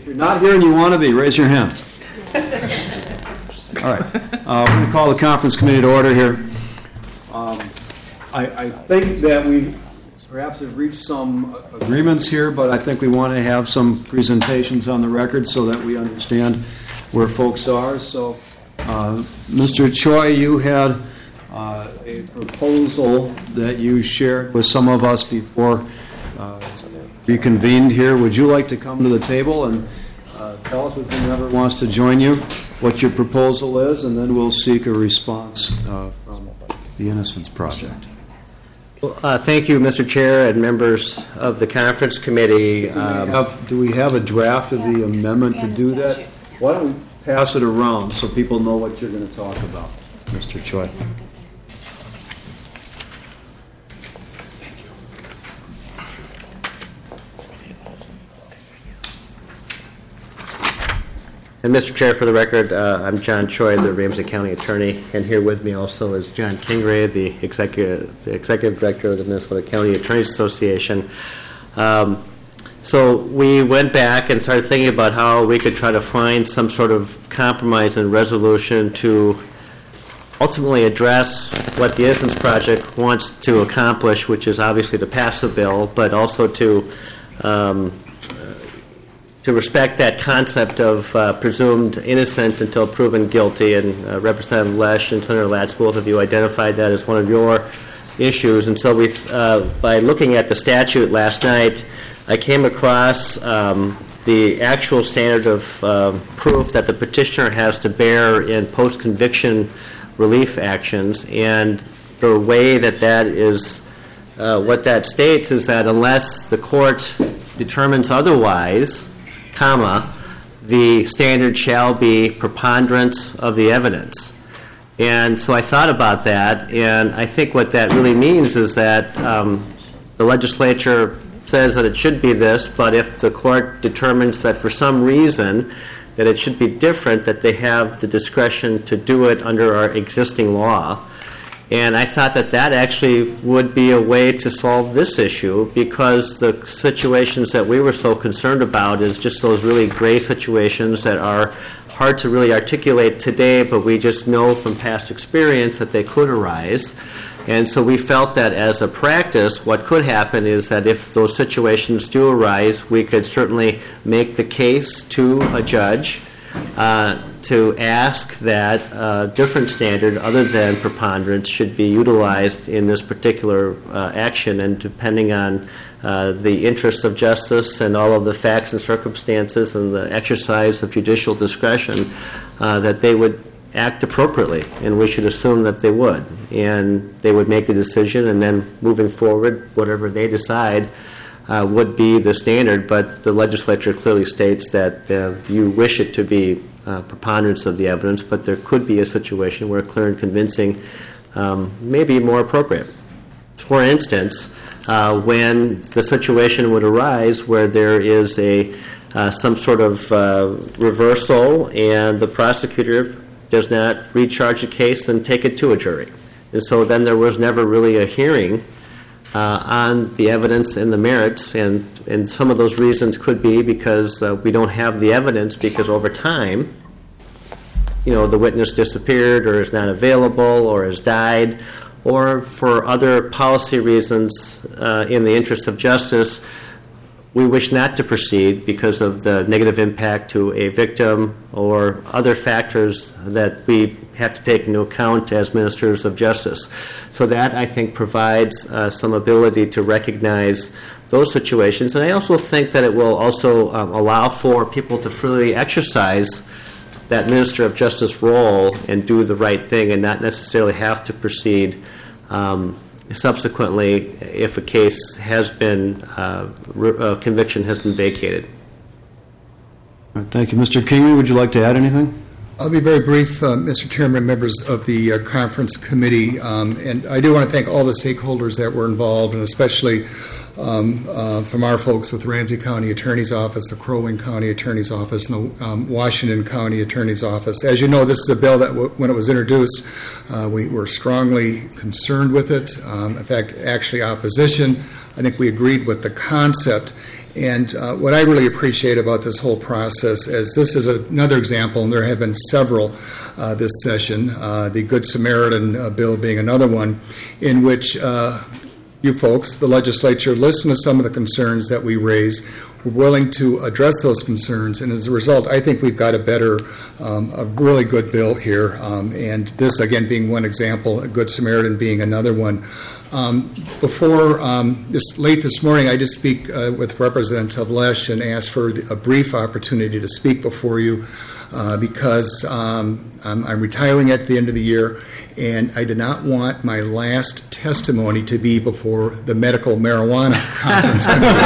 you're not here and you want to be, raise your hand. All right. We're going to call the conference committee to order here. I think that we perhaps have reached some agreements here, but I think we want to have some presentations on the record so that we understand where folks are. So, Mr. Choi, you had a proposal that you shared with some of us before we convened here. Would you like to come to the table and tell us, with whomever wants to join you, what your proposal is, and then we'll seek a response from the Innocence Project. Well, thank you, Mr. Chair and members of the conference committee. Do we have a draft of the amendment to do that? Why don't we pass it around so people know what you're going to talk about, Mr. Choi? And Mr. Chair, for the record, I'm John Choi, the Ramsey County Attorney, and here with me also is John Kingray, the Executive Director of the Minnesota County Attorneys Association. So we went back and started thinking about how we could try to find some sort of compromise and resolution to ultimately address what the Innocence Project wants to accomplish, which is obviously to pass a bill, but also to respect that concept of presumed innocent until proven guilty. And Representative Lesch and Senator Latz, both of you identified that as one of your issues. And so we, by looking at the statute last night, I came across the actual standard of proof that the petitioner has to bear in post-conviction relief actions. And the way that is, what that states is that unless the court determines otherwise, the standard shall be preponderance of the evidence. And so I thought about that, and I think what that really means is that the legislature says that it should be this, but if the court determines that for some reason that it should be different, that they have the discretion to do it under our existing law. And I thought that actually would be a way to solve this issue, because the situations that we were so concerned about is just those really gray situations that are hard to really articulate today, but we just know from past experience that they could arise. And so we felt that as a practice, what could happen is that if those situations do arise, we could certainly make the case to a judge to ask that a different standard other than preponderance should be utilized in this particular action, and depending on the interests of justice and all of the facts and circumstances and the exercise of judicial discretion, that they would act appropriately, and we should assume that they would. And they would make the decision, and then moving forward, whatever they decide would be the standard, but the legislature clearly states that you wish it to be preponderance of the evidence, but there could be a situation where clear and convincing may be more appropriate. For instance, when the situation would arise where there is some sort of reversal and the prosecutor does not recharge the case and take it to a jury. And so then there was never really a hearing on the evidence and the merits, and some of those reasons could be because we don't have the evidence, because over time, the witness disappeared or is not available or has died, or for other policy reasons in the interest of justice, we wish not to proceed because of the negative impact to a victim or other factors that we have to take into account as ministers of justice. So that, I think, provides some ability to recognize those situations. And I also think that it will also allow for people to freely exercise that minister of justice role and do the right thing, and not necessarily have to proceed subsequently if a case has been, a conviction has been vacated. Thank you. Mr. Kingley, would you like to add anything? I'll be very brief, Mr. Chairman, members of the conference committee, and I do want to thank all the stakeholders that were involved, and especially from our folks with the Ramsey County Attorney's Office, the Crow Wing County Attorney's Office, and the Washington County Attorney's Office. As you know, this is a bill that when it was introduced, we were strongly concerned with it. In fact, actually opposition. I think we agreed with the concept. And what I really appreciate about this whole process is this is another example, and there have been several this session, the Good Samaritan bill being another one, in which you folks, the legislature, listened to some of the concerns that we raised. We're willing to address those concerns, and as a result, I think we've got a really good bill here. And this, again, being one example, a Good Samaritan being another one. Before late this morning, I did speak with Representative Lesh and asked for a brief opportunity to speak before you because I'm retiring at the end of the year, and I did not want my last testimony to be before the medical marijuana conference.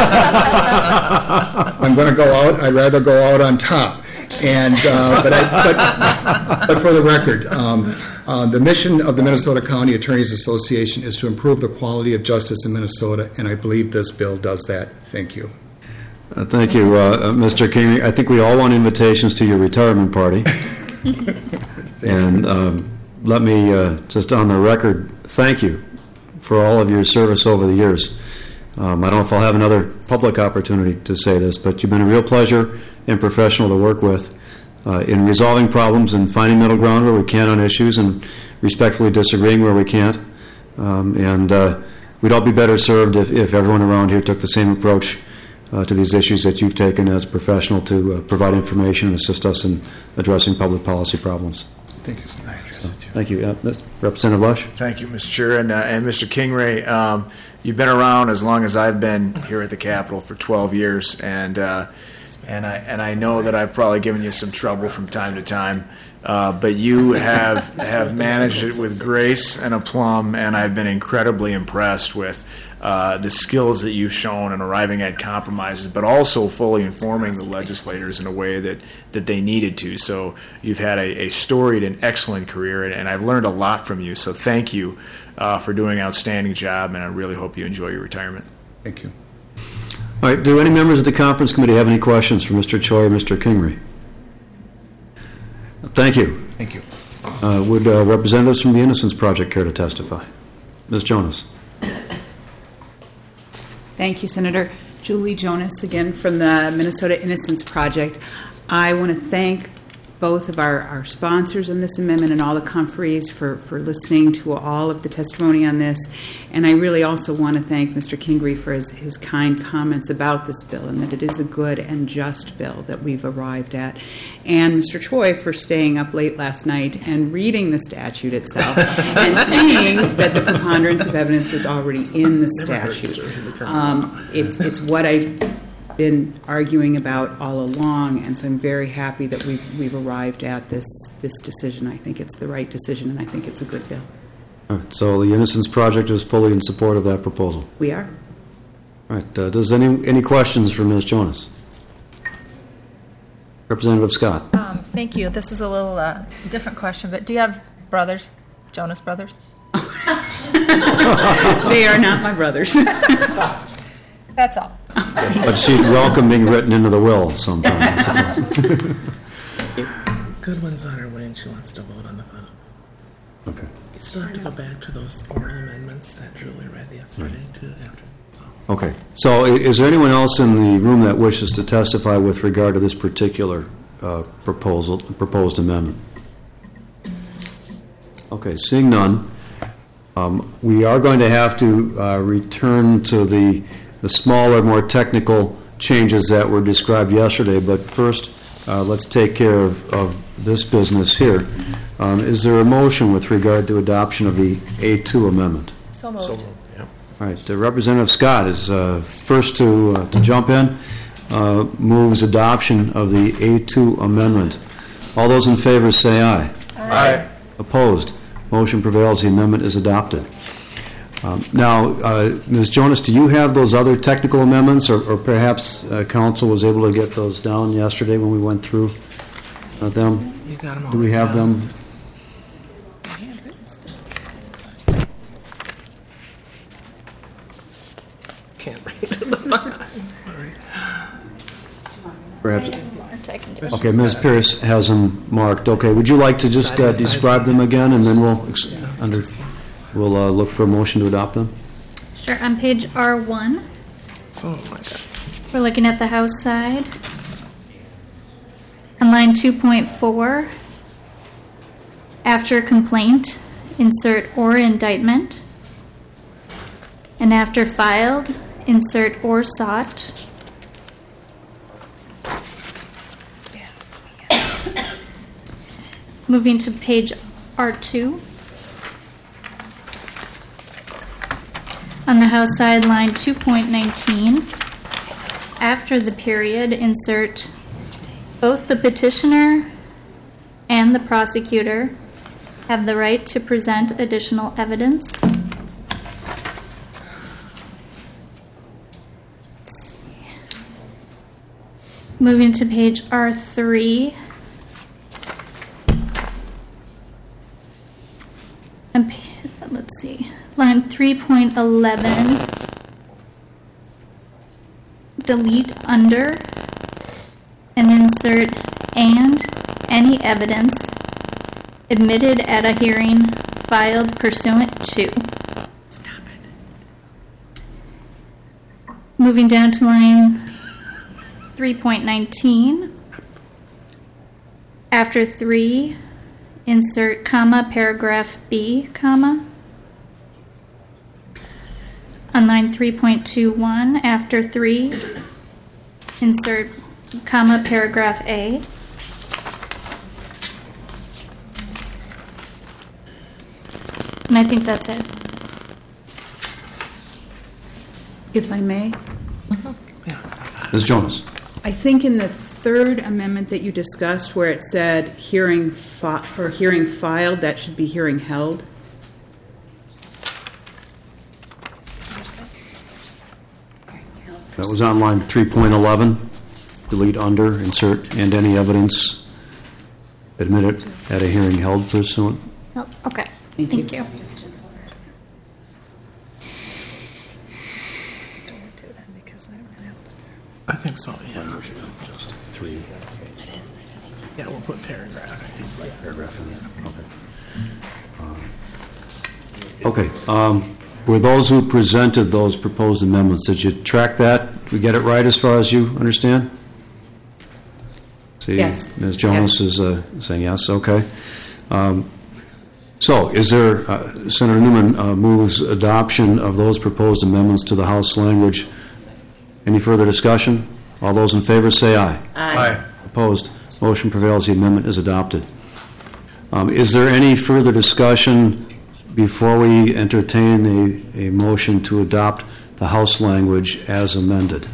I'm going to go out. I'd rather go out on top. And but for the record, the mission of the Minnesota County Attorneys Association is to improve the quality of justice in Minnesota, and I believe this bill does that. Thank you. Thank you, Mr. King. I think we all want invitations to your retirement party. And let me just on the record thank you for all of your service over the years. I don't know if I'll have another public opportunity to say this, but you've been a real pleasure and professional to work with in resolving problems and finding middle ground where we can on issues and respectfully disagreeing where we can't. And we'd all be better served if everyone around here took the same approach to these issues that you've taken as a professional to provide information and assist us in addressing public policy problems. Thank you so much. Thank you. Representative Lush? Thank you, Mr. Chair. And Mr. Kingray, you've been around as long as I've been here at the Capitol for 12 years, and I know that I've probably given you some trouble from time to time, but you have managed it with grace and aplomb, and I've been incredibly impressed with the skills that you've shown in arriving at compromises, but also fully informing the legislators in a way that they needed to. So you've had a storied and excellent career, and I've learned a lot from you. So thank you for doing an outstanding job, and I really hope you enjoy your retirement. Thank you. All right, do any members of the conference committee have any questions for Mr. Choi or Mr. Kingery? Thank you. Thank you. Would representatives from the Innocence Project care to testify? Ms. Jonas. Thank you, Senator. Julie Jonas, again, from the Minnesota Innocence Project. I want to thank both of our sponsors on this amendment and all the conferees for listening to all of the testimony on this. And I really also want to thank Mr. Kingery for his kind comments about this bill and that it is a good and just bill that we've arrived at. And Mr. Choi for staying up late last night and reading the statute itself and seeing that the preponderance of evidence was already in the statute. It's what I've been arguing about all along, and so I'm very happy that we've arrived at this decision. I think it's the right decision, and I think it's a good bill. All right, so the Innocence Project is fully in support of that proposal. We are. All right, does any questions for Ms. Jonas? Representative Scott. Thank you. This is a little different question, but do you have brothers, Jonas brothers? They are not my brothers. That's all. But she'd welcome being written into the will sometime, I suppose. Good one's on her way, and she wants to vote on the final. Okay. You still have to go back to those oral amendments that Julie read yesterday, too, after. So. Okay. So is there anyone else in the room that wishes to testify with regard to this particular proposed amendment? Okay, seeing none, we are going to have to return to the smaller, more technical changes that were described yesterday. But first, let's take care of this business here. Is there a motion with regard to adoption of the A2 amendment? So moved. All right. Representative Scott is first to jump in. Moves adoption of the A2 amendment. All those in favor say aye. Aye. Opposed? Motion prevails. The amendment is adopted. Now, Ms. Jonas, do you have those other technical amendments, or perhaps Council was able to get those down yesterday when we went through them? You got them all. Do we have them? Can't read them. Sorry. Perhaps. Okay, Ms. Pierce has them marked. Okay, would you like to just describe them again, and then we'll look for a motion to adopt them? Sure. On page R1, Oh, my God. We're looking at the House side. On line 2.4, after complaint, insert or indictment. And after filed, insert or sought. Moving to page R2. On the House side, line 2.19, after the period, insert both the petitioner and the prosecutor have the right to present additional evidence. Moving to page R3. And let's see, line 3.11, delete under and insert and any evidence admitted at a hearing filed pursuant to. Stop it. Moving down to line 3.19, after 3, insert comma, paragraph B, comma. On line 3.21, after 3, insert comma, paragraph A. And I think that's it. If I may, Ms. Jonas? I think in the third amendment that you discussed where it said hearing filed, that should be hearing held. That was on line 3.11. Delete under, insert, and any evidence admitted at a hearing held pursuant. Oh, okay. Thank you. I think so, yeah. Just 3. Yeah, we'll put paragraph. Paragraph in there. Okay. Were those who presented those proposed amendments, did you track that? Did we get it right as far as you understand? See, Yes. Ms. Jonas is saying yes. Okay. So, is there, Senator Newman moves adoption of those proposed amendments to the House language. Any further discussion? All those in favor say aye. Aye. Opposed? Motion prevails. The amendment is adopted. Is there any further discussion before we entertain a motion to adopt the House language as amended?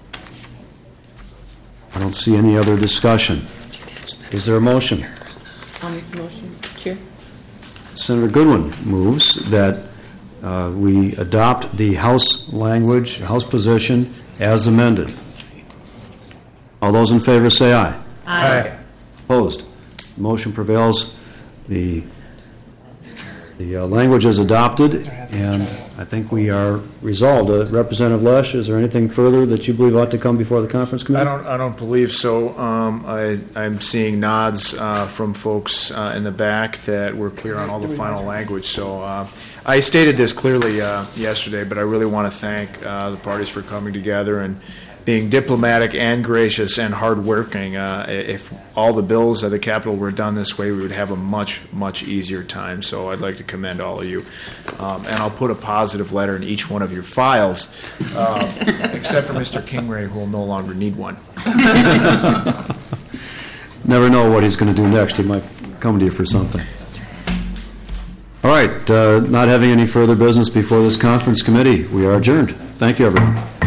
I don't see any other discussion. Is there a motion? I'll make the motion, Chair. Senator Goodwin moves that we adopt the House language, House position as amended. All those in favor say aye. Aye. Opposed? Motion prevails. The language is adopted, and I think we are resolved. Representative Lesh, is there anything further that you believe ought to come before the conference committee? I don't believe so. I'm seeing nods from folks in the back that we're clear on all the final language. So I stated this clearly yesterday, but I really want to thank the parties for coming together and being diplomatic and gracious and hardworking. If all the bills at the Capitol were done this way, we would have a much, much easier time. So I'd like to commend all of you. And I'll put a positive letter in each one of your files, except for Mr. Kingray, who will no longer need one. Never know what he's going to do next. He might come to you for something. All right. Not having any further business before this conference committee, we are adjourned. Thank you, everyone.